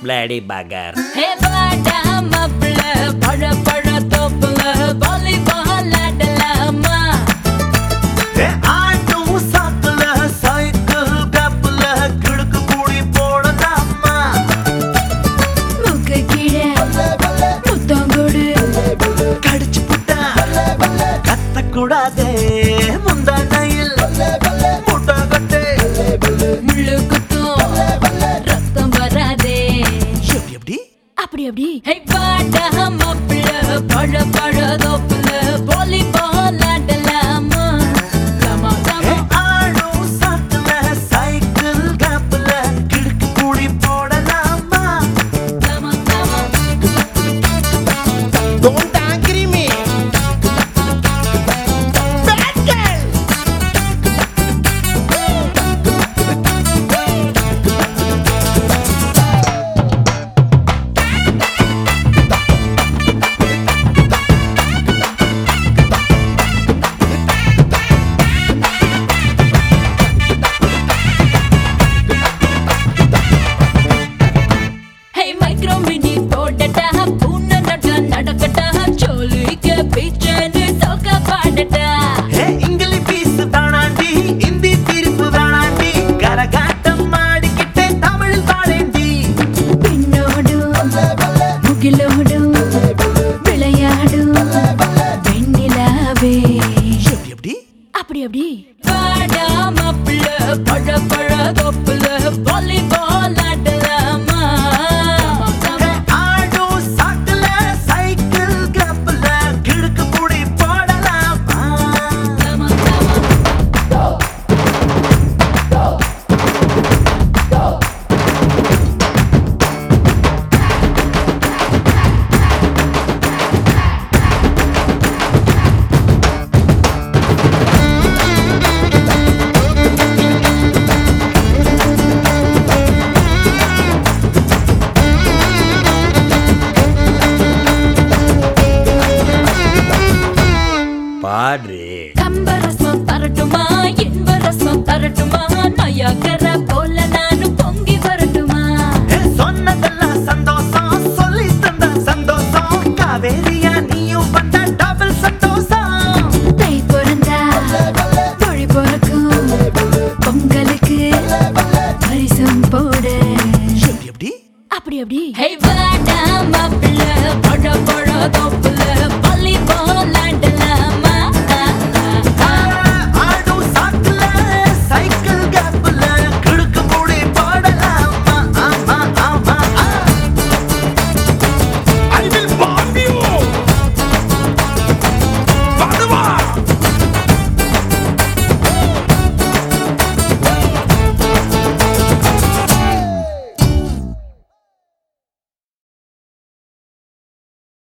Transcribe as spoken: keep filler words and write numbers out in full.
பிளேடி பகர். ஹே வாடா மாப்ள பழ பழ தோப்புல வாலிபால் ஆடலாமா? ஹே ஆட்டும் சாக்குல சைக்கிள் கப்புல கிடுக்கு கூடி போடலாமா? முக்கு கீழே முத்தங்கொடு கடிச்சு புட்டா கத்தக்கூடாதே முந்தானையில் முட்டை கட்டே முள்ளு குத்தும் ரத்தம் வராதே. எப்படி எப்படி அப்படி அப்படி ஹே வாடா மாப்ள பழ பழ தோப்புல வாலிபால் ஆடலாமா? கமா கமா ஆடும் சாக்குல சைக்கிள் கப்புல கிடுக்கு கூடி போடலாமா? கமா கமா Don't agree me. Bad girl. ஹே மைக்ரோ மினி போடட்டா பூனை நட நடக்கட்டா சோலிக்க பீச்சனு சோக பாடட்டா. ஹே இங்கிலீஷ் பீஸ் தானாண்டி இந்தி தீர்ப்பு தானாண்டி கரகாட்டம் ஆடிக்கிட்டே தமிழ் பாடேண்டி. பின்னோடும் முகிலோடும் விளையாடும் வெண்ணிலாவே. எப்படி எப்படி அப்படி அப்படி வாடா மாப்ள பழ பழ தோப்புல வாலிபால் ஆடலாமா? ஆடும் சாக்குல சைக்கிள் கப்புல கிடுக்கு கூடி போடலாமா? கமா கமா பாடு. கம்பரசம் தரட்டுமா இன்பரசம் தரட்டுமா நயாகர போல நானும் பொங்கி வரட்டுமா? ஹே சொன்னதெல்லாம் சந்தோஷம் சொல்லி தந்த சந்தோஷம் காவேரியா நீயும் வந்த டபுள் சந்தோஷம். தை பிறந்தா மொழி பிறக்கும் பொங்கலுக்கு பரிசம் போட. எப்படி எப்படி அப்படி அப்படி ஹே வாடா மாப்ள பழ பழ